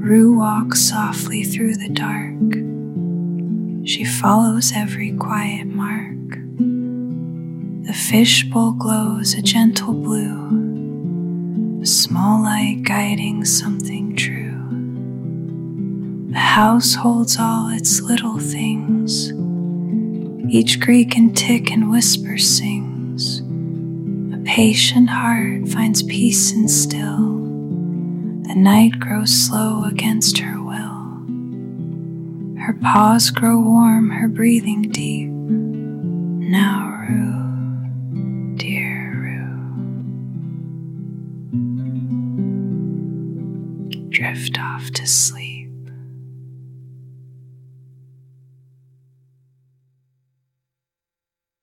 Rue walks softly through the dark. She follows every quiet mark. The fishbowl glows a gentle blue, a small light guiding something true. The house holds all its little things. Each creak and tick and whisper sings. A patient heart finds peace and still. The night grows slow against her will. Her paws grow warm, her breathing deep. Now, Rue, dear Rue, drift off to sleep.